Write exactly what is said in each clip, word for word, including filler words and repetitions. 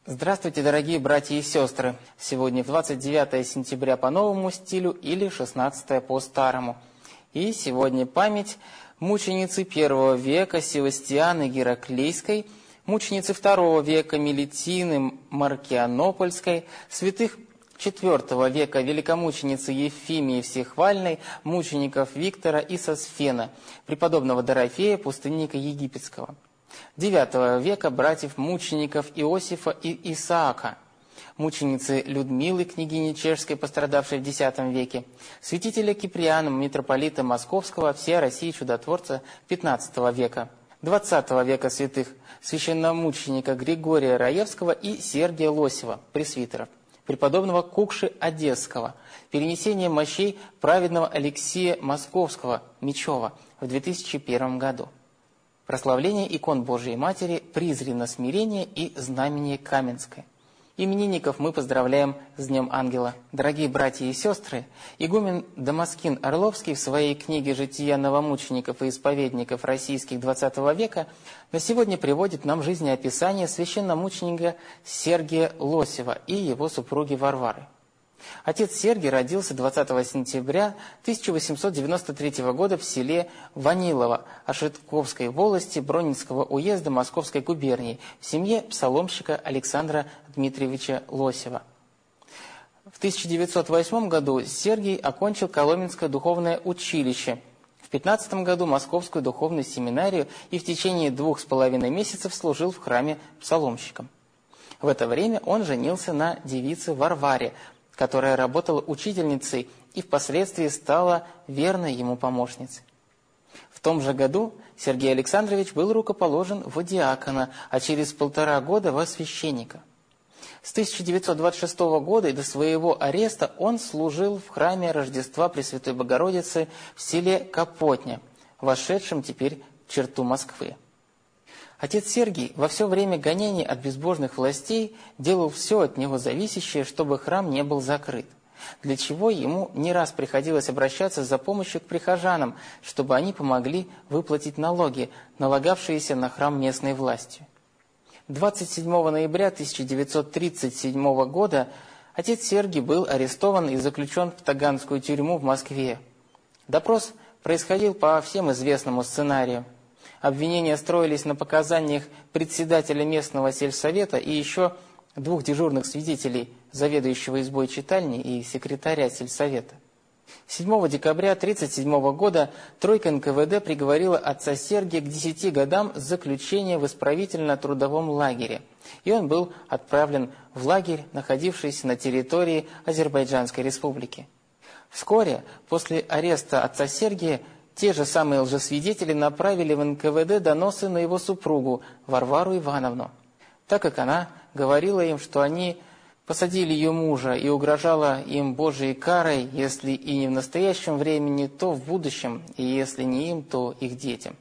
Здравствуйте, дорогие братья и сестры! Сегодня двадцать девятое сентября по новому стилю или шестнадцатое по старому. И сегодня память мученицы первого века Севастианы Гераклейской, мученицы второго века Мелитины Маркианопольской, святых четвертого века великомученицы Ефимии Всехвальной, мучеников Виктора и Сосфена, преподобного Дорофея, пустынника египетского. девятого века братьев-мучеников Иосифа и Исаака, мученицы Людмилы, княгини Чешской, пострадавшей в десятом веке, святителя Киприана, митрополита Московского, всея России чудотворца пятнадцатого века, двадцатого века святых священномученика Григория Раевского и Сергия Лосева, пресвитеров, преподобного Кукши Одесского, перенесение мощей праведного Алексия Московского, Мечева, в две тысячи первом году. Прославление икон Божией Матери, Призрено смирение и Знамение Каменское. Именинников мы поздравляем с Днем Ангела. Дорогие братья и сестры, игумен Дамаскин Орловский в своей книге «Жития новомучеников и исповедников российских двадцатого века» на сегодня приводит нам жизнеописание священномученика Сергия Лосева и его супруги Варвары. Отец Сергий родился двадцатого сентября тысяча восемьсот девяносто третьего года в селе Ванилово Ашетковской волости Бронницкого уезда Московской губернии в семье псаломщика Александра Дмитриевича Лосева. В тысяча девятьсот восьмом году Сергий окончил Коломенское духовное училище, в пятнадцатом году Московскую духовную семинарию и в течение двух с половиной месяцев служил в храме псаломщиком. В это время он женился на девице Варваре, которая работала учительницей и впоследствии стала верной ему помощницей. В том же году Сергей Александрович был рукоположен в диакона, а через полтора года во священника. С тысяча девятьсот двадцать шестого года и до своего ареста он служил в храме Рождества Пресвятой Богородицы в селе Капотня, вошедшем теперь в черту Москвы. Отец Сергий во все время гонений от безбожных властей делал все от него зависящее, чтобы храм не был закрыт, для чего ему не раз приходилось обращаться за помощью к прихожанам, чтобы они помогли выплатить налоги, налагавшиеся на храм местной властью. двадцать седьмого ноября тысяча девятьсот тридцать седьмого года отец Сергий был арестован и заключен в Таганскую тюрьму в Москве. Допрос происходил по всем известному сценарию. Обвинения строились на показаниях председателя местного сельсовета и еще двух дежурных свидетелей, заведующего избой читальни и секретаря сельсовета. седьмого декабря тысяча девятьсот тридцать седьмого года тройка эн ка вэ дэ приговорила отца Сергия к десяти годам заключения в исправительно-трудовом лагере, и он был отправлен в лагерь, находившийся на территории Азербайджанской республики. Вскоре после ареста отца Сергия те же самые лжесвидетели направили в эн ка вэ дэ доносы на его супругу Варвару Ивановну, так как она говорила им, что они посадили ее мужа и угрожала им Божией карой, если и не в настоящем времени, то в будущем, и если не им, то их детям.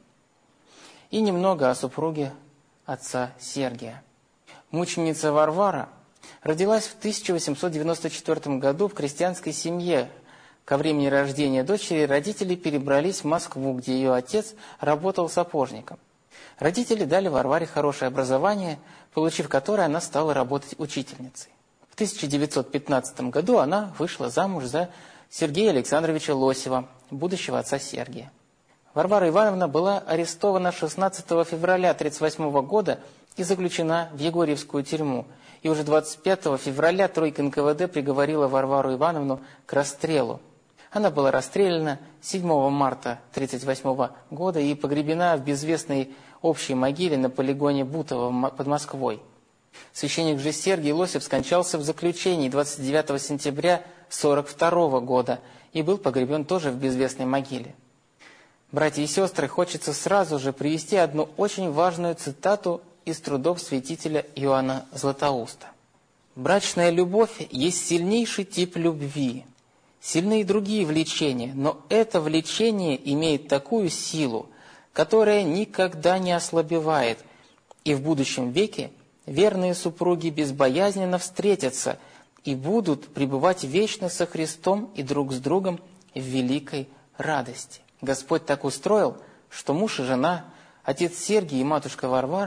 И немного о супруге отца Сергия. Мученица Варвара родилась в тысяча восемьсот девяносто четвёртом году в крестьянской семье. Ко времени рождения дочери родители перебрались в Москву, где ее отец работал сапожником. Родители дали Варваре хорошее образование, получив которое она стала работать учительницей. В тысяча девятьсот пятнадцатом году она вышла замуж за Сергея Александровича Лосева, будущего отца Сергия. Варвара Ивановна была арестована шестнадцатого февраля тысяча девятьсот тридцать восьмого года и заключена в Егорьевскую тюрьму. И уже двадцать пятого февраля тройка эн ка вэ дэ приговорила Варвару Ивановну к расстрелу. Она была расстреляна седьмого марта тысяча девятьсот тридцать восьмого года и погребена в безвестной общей могиле на полигоне Бутово под Москвой. Священник же Сергий Лосев скончался в заключении двадцать девятого сентября тысяча девятьсот сорок второго года и был погребен тоже в безвестной могиле. Братья и сестры, хочется сразу же привести одну очень важную цитату из трудов святителя Иоанна Златоуста. «Брачная любовь есть сильнейший тип любви. Сильны и другие влечения, но это влечение имеет такую силу, которая никогда не ослабевает, и в будущем веке верные супруги безбоязненно встретятся и будут пребывать вечно со Христом и друг с другом в великой радости». Господь так устроил, что муж и жена, отец Сергий и матушка Варвара,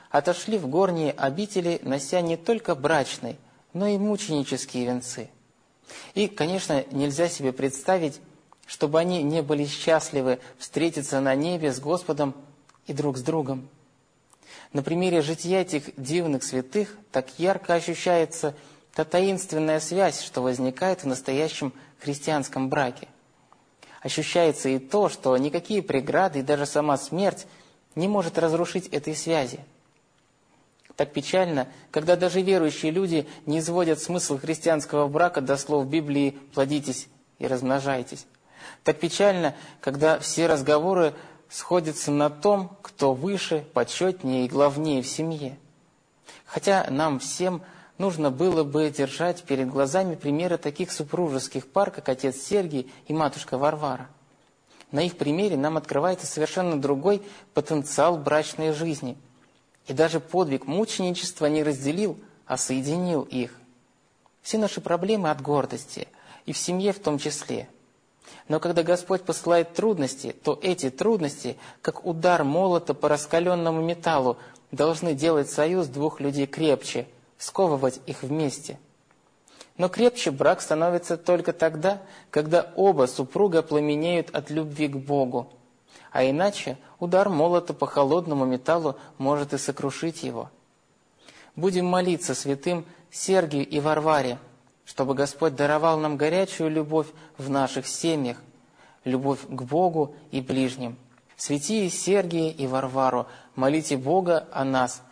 отошли в горние обители, нося не только брачный, но и мученические венцы. И, конечно, нельзя себе представить, чтобы они не были счастливы встретиться на небе с Господом и друг с другом. На примере жития этих дивных святых так ярко ощущается та таинственная связь, что возникает в настоящем христианском браке. Ощущается и то, что никакие преграды и даже сама смерть не может разрушить этой связи. Так печально, когда даже верующие люди не изводят смысл христианского брака до слов Библии «плодитесь и размножайтесь». Так печально, когда все разговоры сходятся на том, кто выше, почетнее и главнее в семье. Хотя нам всем нужно было бы держать перед глазами примеры таких супружеских пар, как отец Сергий и матушка Варвара. На их примере нам открывается совершенно другой потенциал брачной жизни. И даже подвиг мученичества не разделил, а соединил их. Все наши проблемы от гордости, и в семье в том числе. Но когда Господь посылает трудности, то эти трудности, как удар молота по раскаленному металлу, должны делать союз двух людей крепче, сковывать их вместе. Но крепче брак становится только тогда, когда оба супруга пламенеют от любви к Богу. А иначе удар молота по холодному металлу может и сокрушить его. Будем молиться святым Сергию и Варваре, чтобы Господь даровал нам горячую любовь в наших семьях, любовь к Богу и ближним. Святые Сергия и Варвару, молите Бога о нас,